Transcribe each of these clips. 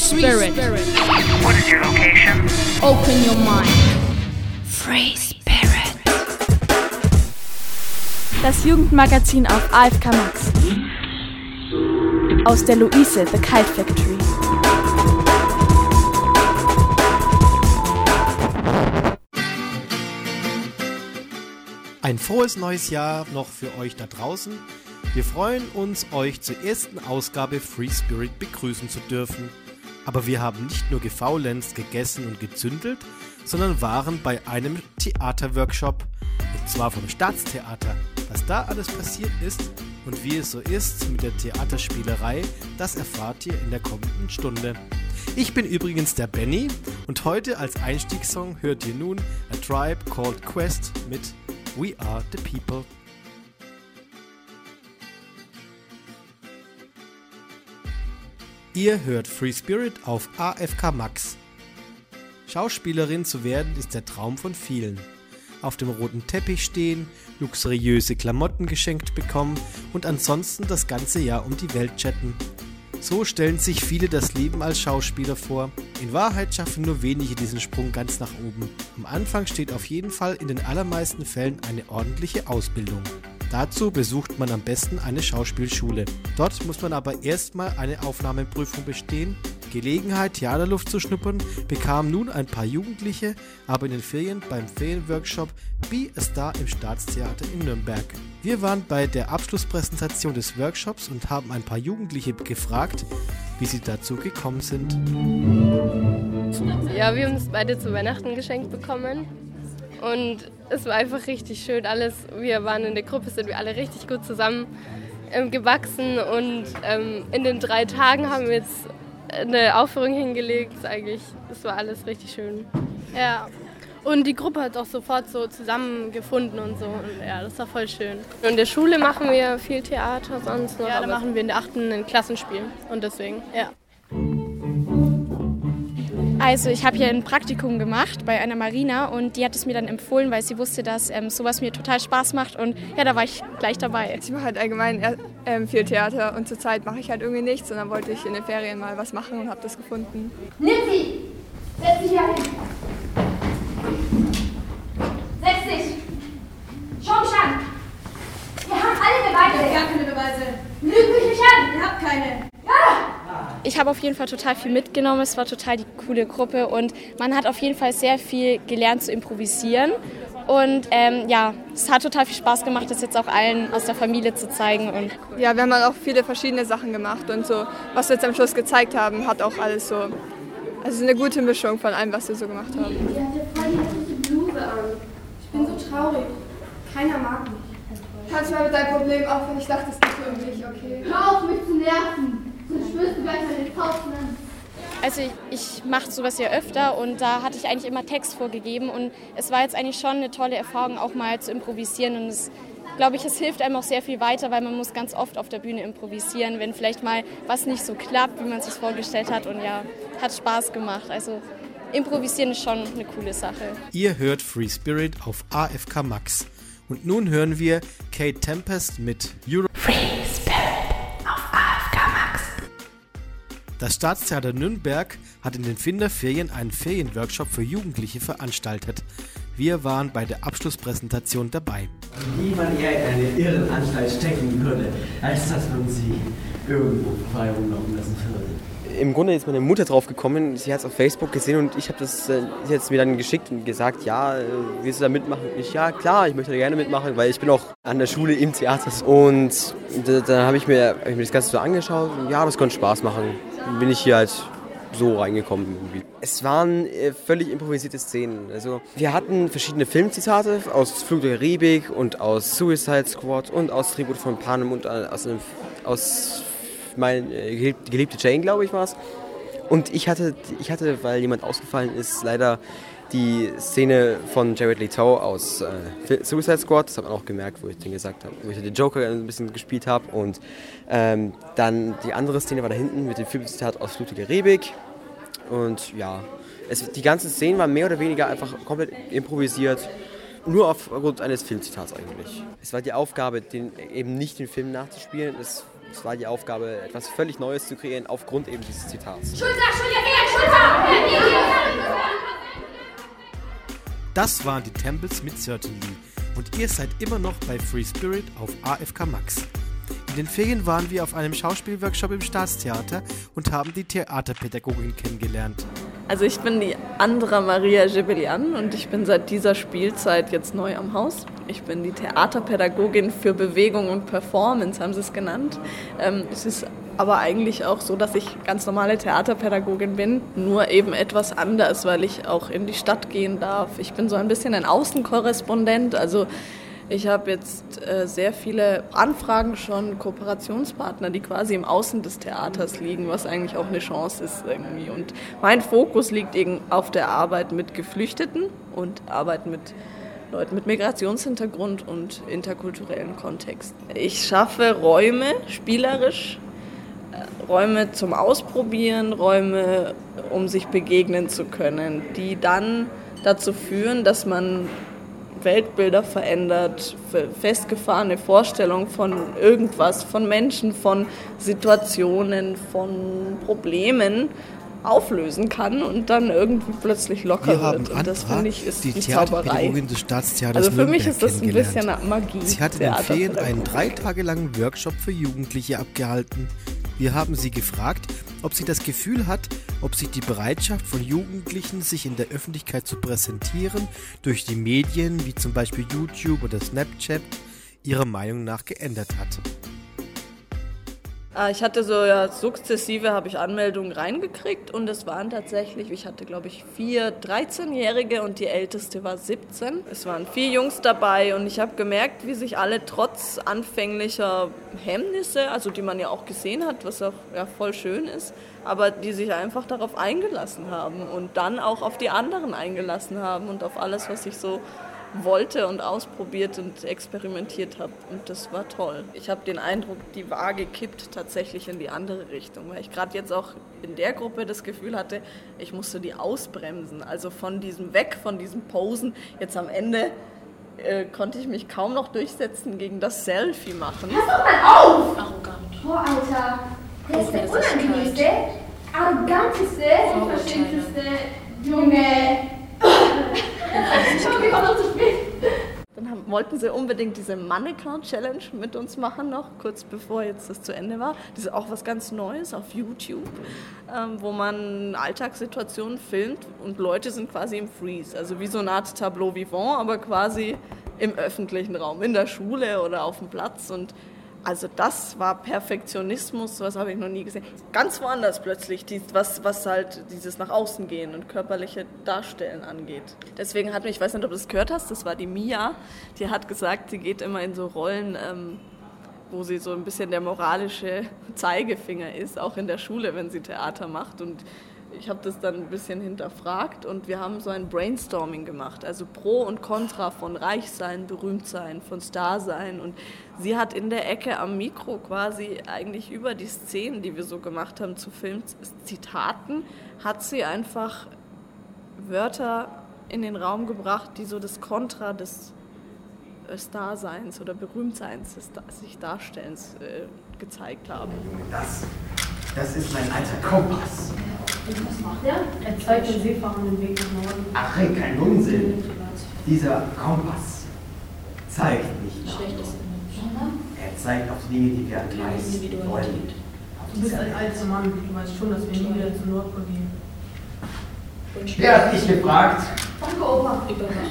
Spirit. What is your location? Open your mind. Free Spirit. Das Jugendmagazin auf AFK Max. Aus der Luise, The Kite Factory. Ein frohes neues Jahr noch für euch da draußen. Wir freuen uns, euch zur ersten Ausgabe Free Spirit begrüßen zu dürfen. Aber wir haben nicht nur gefaulenzt, gegessen und gezündelt, sondern waren bei einem Theaterworkshop, und zwar vom Staatstheater. Was da alles passiert ist und wie es so ist mit der Theaterspielerei, das erfahrt ihr in der kommenden Stunde. Ich bin übrigens der Benny und heute als Einstiegssong hört ihr nun A Tribe Called Quest mit We Are the People. Ihr hört Free Spirit auf AFK Max. Schauspielerin zu werden ist der Traum von vielen. Auf dem roten Teppich stehen, luxuriöse Klamotten geschenkt bekommen und ansonsten das ganze Jahr um die Welt chatten. So stellen sich viele das Leben als Schauspieler vor. In Wahrheit schaffen nur wenige diesen Sprung ganz nach oben. Am Anfang steht auf jeden Fall in den allermeisten Fällen eine ordentliche Ausbildung. Dazu besucht man am besten eine Schauspielschule. Dort muss man aber erstmal eine Aufnahmeprüfung bestehen. Gelegenheit, Theaterluft zu schnuppern, bekamen nun ein paar Jugendliche, aber in den Ferien beim Ferienworkshop Be a Star im Staatstheater in Nürnberg. Wir waren bei der Abschlusspräsentation des Workshops und haben ein paar Jugendliche gefragt, wie sie dazu gekommen sind. Ja, wir haben es beide zu Weihnachten geschenkt bekommen und es war einfach richtig schön alles. Wir waren in der Gruppe, sind wir alle richtig gut zusammen gewachsen und in den 3 Tagen haben wir jetzt eine Aufführung hingelegt. Das war alles richtig schön. Ja, und die Gruppe hat auch sofort so zusammengefunden und so. Und ja, das war voll schön. Und in der Schule machen wir viel Theater sonst noch. Ja, da machen wir in der 8. ein Klassenspiel und deswegen, ja. Also ich habe hier ein Praktikum gemacht bei einer Marina und die hat es mir dann empfohlen, weil sie wusste, dass sowas mir total Spaß macht und ja, da war ich gleich dabei. Ich mache halt allgemein viel Theater und zurzeit mache ich halt irgendwie nichts und dann wollte ich in den Ferien mal was machen und habe das gefunden. Nimm sie! Setz dich hier hin! Setz dich! Schau mich an! Wir haben alle Beweise! Gar keine Beweise! Lüg mich nicht an! Ihr habt keine! Ja! Ich habe auf jeden Fall total viel mitgenommen, es war total die coole Gruppe und man hat auf jeden Fall sehr viel gelernt zu improvisieren. Und ja, es hat total viel Spaß gemacht, das jetzt auch allen aus der Familie zu zeigen. Und ja, wir haben halt auch viele verschiedene Sachen gemacht und so, was wir jetzt am Schluss gezeigt haben, hat auch alles so, also eine gute Mischung von allem, was wir so gemacht haben. Die hatte voll die hässliche Bluse an. Ich bin so traurig. Keiner mag mich. Kannst du mal mit deinem Problem aufhören? Ich dachte, es geht um mich, okay? Hör auf, mich zu nerven. Sonst spürst du gleich meine Fausten an. also ich mache sowas ja öfter und da hatte ich eigentlich immer Text vorgegeben und es war jetzt eigentlich schon eine tolle Erfahrung, auch mal zu improvisieren und es, glaube ich, es hilft einem auch sehr viel weiter, weil man muss ganz oft auf der Bühne improvisieren, wenn vielleicht mal was nicht so klappt, wie man es sich vorgestellt hat und ja, hat Spaß gemacht, also improvisieren ist schon eine coole Sache. Ihr hört Free Spirit auf AFK Max und nun hören wir Kate Tempest mit Euro. Free Spirit auf AFK Max. Das Staatstheater Nürnberg hat in den Winterferien einen Ferienworkshop für Jugendliche veranstaltet. Wir waren bei der Abschlusspräsentation dabei. Wie man eher in eine Irrenanstalt stecken würde, als dass man sie irgendwo frei rumlaufen lassen würde. Im Grunde ist meine Mutter drauf gekommen, sie hat es auf Facebook gesehen und ich habe das jetzt mir dann geschickt und gesagt, ja, willst du da mitmachen? Ich, ja klar, ich möchte da gerne mitmachen, weil ich bin auch an der Schule im Theater. Und dann habe ich mir das Ganze so angeschaut und ja, das konnte Spaß machen. Dann bin ich hier halt so reingekommen irgendwie. Es waren völlig improvisierte Szenen. Also wir hatten verschiedene Filmzitate aus Fluch der Karibik und aus Suicide Squad und aus Tribut von Panem und aus meine geliebte Jane, glaube ich, war es. Und ich hatte, weil jemand ausgefallen ist, leider die Szene von Jared Leto aus Suicide Squad. Das hat man auch gemerkt, wo ich den gesagt habe, wo ich den Joker ein bisschen gespielt habe. Und dann die andere Szene war da hinten mit dem Filmzitat aus Fluch der Karibik. Und ja, die ganze Szene war mehr oder weniger einfach komplett improvisiert. Nur aufgrund eines Filmzitats eigentlich. Es war die Aufgabe, eben nicht den Film nachzuspielen. Es war die Aufgabe, etwas völlig Neues zu kreieren, aufgrund eben dieses Zitats. Schulter, Schulter! Das waren die Temples mit Certainly und ihr seid immer noch bei Free Spirit auf AFK Max. In den Ferien waren wir auf einem Schauspielworkshop im Staatstheater und haben die Theaterpädagogin kennengelernt. Also ich bin die Andra Maria Gebelian und ich bin seit dieser Spielzeit jetzt neu am Haus. Ich bin die Theaterpädagogin für Bewegung und Performance, haben sie es genannt. Es ist aber eigentlich auch so, dass ich ganz normale Theaterpädagogin bin, nur eben etwas anders, weil ich auch in die Stadt gehen darf. Ich bin so ein bisschen ein Außenkorrespondent, also ich habe jetzt sehr viele Anfragen schon, Kooperationspartner, die quasi im Außen des Theaters liegen, was eigentlich auch eine Chance ist irgendwie. Und mein Fokus liegt eben auf der Arbeit mit Geflüchteten und Arbeit mit Leuten mit Migrationshintergrund und interkulturellen Kontext. Ich schaffe Räume, spielerisch, Räume zum Ausprobieren, Räume, um sich begegnen zu können, die dann dazu führen, dass man Weltbilder verändert, festgefahrene Vorstellungen von irgendwas, von Menschen, von Situationen, von Problemen auflösen kann und dann irgendwie plötzlich locker wird. Und das finde ich ist die Theaterpädagogin des Staatstheaters Also für Nürnberg mich ist das ein bisschen Magie. Sie hat in den Ferien einen 3 Tage langen Workshop für Jugendliche abgehalten. Wir haben sie gefragt, ob sie das Gefühl hat, ob sich die Bereitschaft von Jugendlichen, sich in der Öffentlichkeit zu präsentieren, durch die Medien wie zum Beispiel YouTube oder Snapchat, ihrer Meinung nach geändert hat. Ich hatte sukzessive habe ich Anmeldungen reingekriegt und es waren tatsächlich, ich hatte glaube ich 4 13-Jährige und die älteste war 17. Es waren 4 Jungs dabei und ich habe gemerkt, wie sich alle trotz anfänglicher Hemmnisse, also die man ja auch gesehen hat, was auch voll schön ist, aber die sich einfach darauf eingelassen haben und dann auch auf die anderen eingelassen haben und auf alles, was ich so wollte und ausprobiert und experimentiert habe und das war toll. Ich habe den Eindruck, die Waage kippt tatsächlich in die andere Richtung, weil ich gerade jetzt auch in der Gruppe das Gefühl hatte, ich musste die ausbremsen, also von diesem Posen, jetzt am Ende konnte ich mich kaum noch durchsetzen gegen das Selfie machen. Pass doch mal auf! Arrogant. Boah, Alter, der ist der unangenehmste, arroganteste, unverschämteste Junge. Dann wollten sie unbedingt diese Mannequin-Challenge mit uns machen noch, kurz bevor jetzt das zu Ende war. Das ist auch was ganz Neues auf YouTube, wo man Alltagssituationen filmt und Leute sind quasi im Freeze. Also wie so eine Art Tableau vivant, aber quasi im öffentlichen Raum, in der Schule oder auf dem Platz. Und also das war Perfektionismus, was habe ich noch nie gesehen. Ganz woanders plötzlich, was halt dieses nach außen gehen und körperliche Darstellen angeht. Deswegen hat mich, ich weiß nicht, ob du das gehört hast, das war die Mia, die hat gesagt, sie geht immer in so Rollen, wo sie so ein bisschen der moralische Zeigefinger ist, auch in der Schule, wenn sie Theater macht. Und ich habe das dann ein bisschen hinterfragt und wir haben so ein Brainstorming gemacht, also Pro und Contra von Reichsein, Berühmtsein, von Starsein. Und sie hat in der Ecke am Mikro quasi eigentlich über die Szenen, die wir so gemacht haben zu Filmzitaten, hat sie einfach Wörter in den Raum gebracht, die so das Kontra des Starseins oder Berühmtseins, des sich Darstellens gezeigt haben. Das ist mein alter Kompass. Und was macht er? Er zeigt den Seefahrern den Weg nach Norden. Ach, kein Unsinn. Dieser Kompass zeigt nicht nach Norden. Er zeigt auf Dinge, die wir am meisten wollen. Du bist ein alter Mann. Du weißt schon, dass wir nie wieder zum Nordpol gehen. Wer hat dich gefragt? Danke, Opa.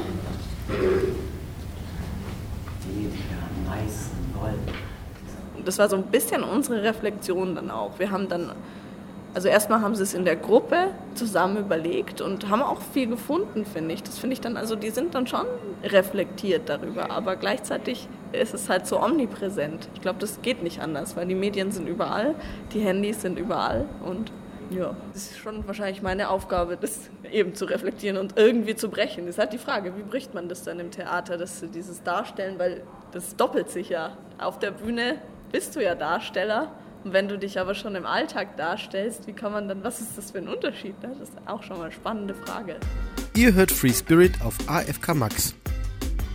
Dinge, die wir am meisten wollen. Das war so ein bisschen unsere Reflexion dann auch. Wir haben dann, also erstmal haben sie es in der Gruppe zusammen überlegt und haben auch viel gefunden, finde ich. Das finde ich dann, also die sind dann schon reflektiert darüber, aber gleichzeitig ist es halt so omnipräsent. Ich glaube, das geht nicht anders, weil die Medien sind überall, die Handys sind überall und ja, das ist schon wahrscheinlich meine Aufgabe, das eben zu reflektieren und irgendwie zu brechen. Das ist halt die Frage, wie bricht man das dann im Theater, dieses Darstellen, weil das doppelt sich ja. Auf der Bühne bist du ja Darsteller und wenn du dich aber schon im Alltag darstellst, wie kann man dann, was ist das für ein Unterschied? Das ist auch schon mal eine spannende Frage. Ihr hört Free Spirit auf AFK Max.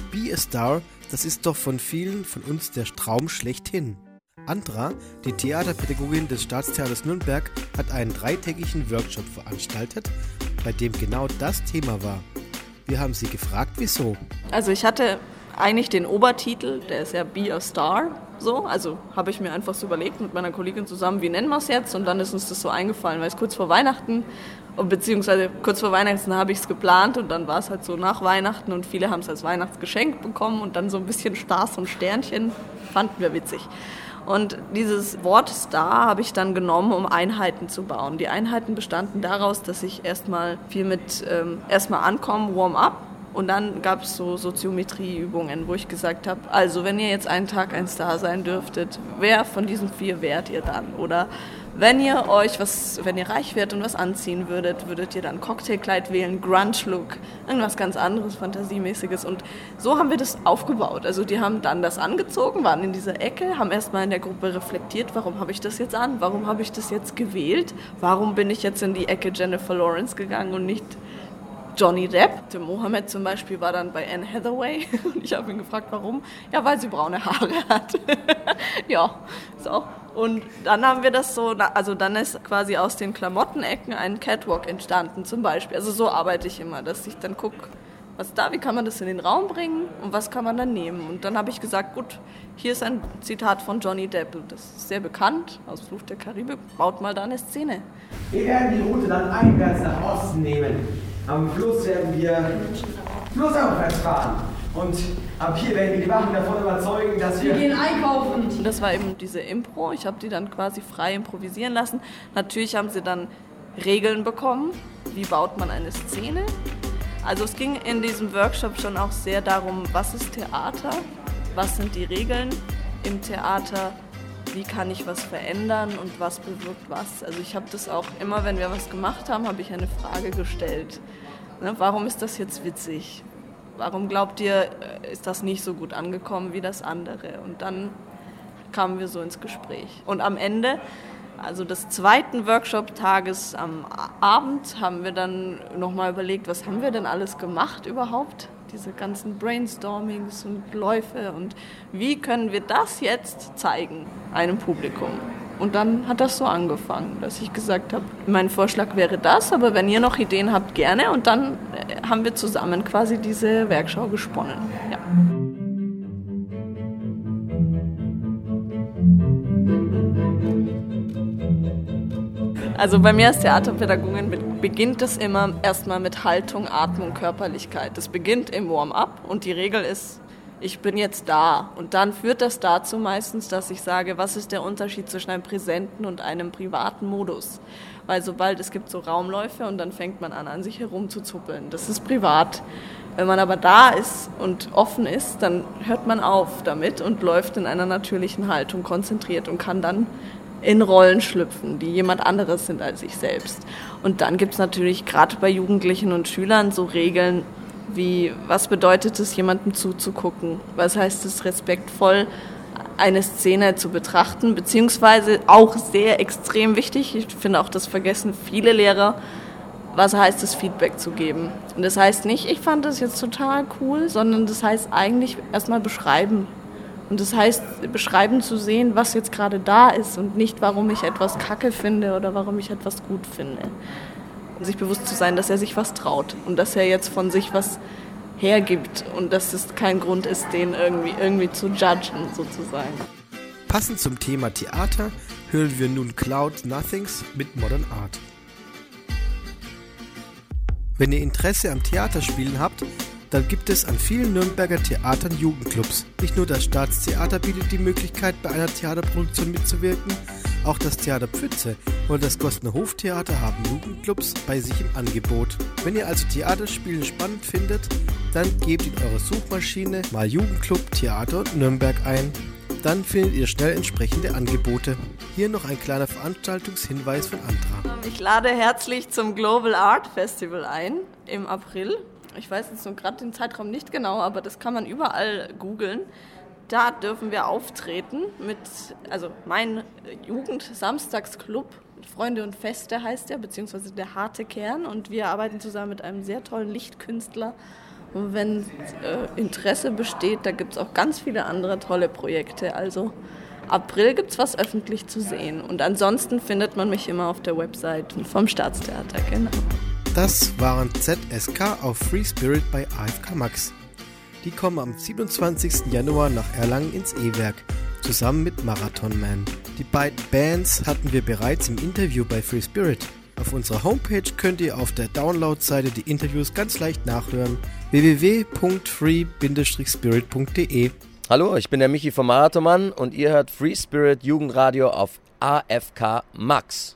Be a Star, das ist doch von vielen von uns der Traum schlechthin. Andra, die Theaterpädagogin des Staatstheaters Nürnberg, hat einen 3-tägigen Workshop veranstaltet, bei dem genau das Thema war. Wir haben sie gefragt, wieso. Also ich hatte eigentlich den Obertitel, der ist ja Be a Star, so. Also habe ich mir einfach so überlegt mit meiner Kollegin zusammen, wie nennen wir es jetzt? Und dann ist uns das so eingefallen, weil es kurz vor Weihnachten, beziehungsweise kurz vor Weihnachten habe ich es geplant und dann war es halt so nach Weihnachten und viele haben es als Weihnachtsgeschenk bekommen und dann so ein bisschen Stars und Sternchen, fanden wir witzig. Und dieses Wort Star habe ich dann genommen, um Einheiten zu bauen. Die Einheiten bestanden daraus, dass ich erstmal viel mit erstmal ankommen, Warm-up. Und dann gab es so Soziometrieübungen, wo ich gesagt habe, also wenn ihr jetzt einen Tag ein Star sein dürftet, wer von diesen 4 wärt ihr dann? Oder wenn ihr reich wärt und was anziehen würdet ihr dann Cocktailkleid wählen, Grunge-Look, irgendwas ganz anderes, Fantasiemäßiges. Und so haben wir das aufgebaut. Also die haben dann das angezogen, waren in dieser Ecke, haben erstmal in der Gruppe reflektiert, warum habe ich das jetzt an, warum habe ich das jetzt gewählt, warum bin ich jetzt in die Ecke Jennifer Lawrence gegangen und nicht Johnny Depp. Der Mohammed zum Beispiel war dann bei Anne Hathaway und ich habe ihn gefragt, warum? Ja, weil sie braune Haare hat. Ja, so. Und dann haben wir das so, also dann ist quasi aus den Klamottenecken ein Catwalk entstanden zum Beispiel. Also so arbeite ich immer, dass ich dann gucke, was da, wie kann man das in den Raum bringen und was kann man dann nehmen. Und dann habe ich gesagt, gut, hier ist ein Zitat von Johnny Depp, das ist sehr bekannt, aus Fluch der Karibik, baut mal da eine Szene. Wir werden die Route dann einwärts nach Osten nehmen. Am Fluss werden wir flussaufwärts fahren. Und ab hier werden wir die Wachen davon überzeugen, dass wir gehen einkaufen. Und das war eben diese Impro. Ich habe die dann quasi frei improvisieren lassen. Natürlich haben sie dann Regeln bekommen. Wie baut man eine Szene? Also es ging in diesem Workshop schon auch sehr darum, was ist Theater? Was sind die Regeln im Theater? Wie kann ich was verändern und was bewirkt was? Also ich habe das auch immer, wenn wir was gemacht haben, habe ich eine Frage gestellt. Ne, warum ist das jetzt witzig? Warum glaubt ihr, ist das nicht so gut angekommen wie das andere? Und dann kamen wir so ins Gespräch. Und am Ende, also des 2. Workshop-Tages am Abend, haben wir dann nochmal überlegt, was haben wir denn alles gemacht überhaupt? Diese ganzen Brainstormings und Läufe und wie können wir das jetzt zeigen einem Publikum? Und dann hat das so angefangen, dass ich gesagt habe, mein Vorschlag wäre das, aber wenn ihr noch Ideen habt, gerne. Und dann haben wir zusammen quasi diese Werkschau gesponnen. Ja. Also bei mir als Theaterpädagogin beginnt es immer erstmal mit Haltung, Atmung, Körperlichkeit. Das beginnt im Warm-up und die Regel ist, ich bin jetzt da. Und dann führt das dazu meistens, dass ich sage, was ist der Unterschied zwischen einem präsenten und einem privaten Modus? Weil sobald es gibt so Raumläufe und dann fängt man an sich herumzuzuppeln. Das ist privat. Wenn man aber da ist und offen ist, dann hört man auf damit und läuft in einer natürlichen Haltung konzentriert und kann dann in Rollen schlüpfen, die jemand anderes sind als ich selbst. Und dann gibt es natürlich gerade bei Jugendlichen und Schülern so Regeln wie, was bedeutet es, jemandem zuzugucken? Was heißt es, respektvoll eine Szene zu betrachten? Beziehungsweise auch sehr extrem wichtig, ich finde auch, das vergessen viele Lehrer, was heißt es, Feedback zu geben? Und das heißt nicht, ich fand das jetzt total cool, sondern das heißt eigentlich erstmal beschreiben. Und das heißt, beschreiben zu sehen, was jetzt gerade da ist und nicht, warum ich etwas kacke finde oder warum ich etwas gut finde. Und sich bewusst zu sein, dass er sich was traut und dass er jetzt von sich was hergibt und dass es kein Grund ist, den irgendwie zu judgen, sozusagen. Passend zum Thema Theater hören wir nun Cloud Nothings mit Modern Art. Wenn ihr Interesse am Theaterspielen habt, dann gibt es an vielen Nürnberger Theatern Jugendclubs. Nicht nur das Staatstheater bietet die Möglichkeit, bei einer Theaterproduktion mitzuwirken, auch das Theater Pfütze oder das Gossener Hoftheater haben Jugendclubs bei sich im Angebot. Wenn ihr also Theaterspielen spannend findet, dann gebt in eure Suchmaschine mal Jugendclub Theater Nürnberg ein. Dann findet ihr schnell entsprechende Angebote. Hier noch ein kleiner Veranstaltungshinweis von Andra. Ich lade herzlich zum Global Art Festival ein im April. Ich weiß jetzt nur gerade den Zeitraum nicht genau, aber das kann man überall googeln. Da dürfen wir auftreten mit, also mein Jugend-Samstagsclub, Freunde und Feste heißt der, beziehungsweise der harte Kern. Und wir arbeiten zusammen mit einem sehr tollen Lichtkünstler Und wenn Interesse besteht, da gibt es auch ganz viele andere tolle Projekte. Also April gibt es was öffentlich zu sehen. Und ansonsten findet man mich immer auf der Website vom Staatstheater, genau. Das waren ZSK auf Free Spirit bei AFK Max. Die kommen am 27. Januar nach Erlangen ins E-Werk, zusammen mit Marathon Man. Die beiden Bands hatten wir bereits im Interview bei Free Spirit. Auf unserer Homepage könnt ihr auf der Download-Seite die Interviews ganz leicht nachhören. www.free-spirit.de. Hallo, ich bin der Michi vom Marathon Man und ihr hört Free Spirit Jugendradio auf AFK Max.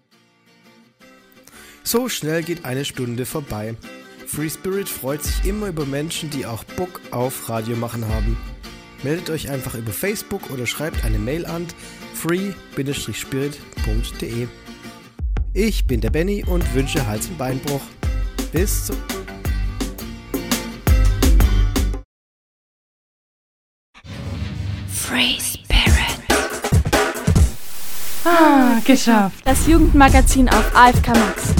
So schnell geht eine Stunde vorbei. Free Spirit freut sich immer über Menschen, die auch Bock auf Radio machen haben. Meldet euch einfach über Facebook oder schreibt eine Mail an free-spirit.de. Ich bin der Benny und wünsche Hals- und Beinbruch. Bis zum... Free Spirit. Geschafft. Das Jugendmagazin auf AFK Max.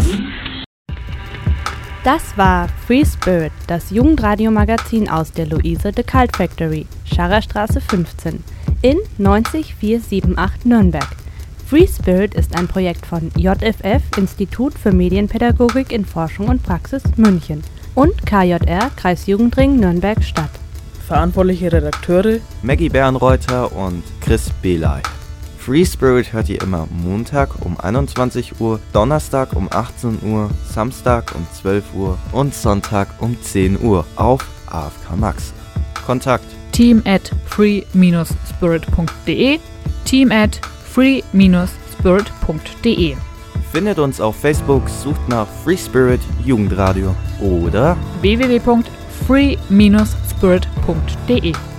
Das war Free Spirit, das Jugendradiomagazin aus der Luise de Cult Factory, Scharrerstraße 15, in 90478 Nürnberg. Free Spirit ist ein Projekt von JFF, Institut für Medienpädagogik in Forschung und Praxis München, und KJR, Kreisjugendring Nürnberg Stadt. Verantwortliche Redakteure Maggie Bernreuther und Chris Belay. Free Spirit hört ihr immer Montag um 21 Uhr, Donnerstag um 18 Uhr, Samstag um 12 Uhr und Sonntag um 10 Uhr auf AFK Max. Kontakt team@free-spirit.de, team@free-spirit.de. Findet uns auf Facebook, sucht nach Free Spirit Jugendradio oder www.free-spirit.de.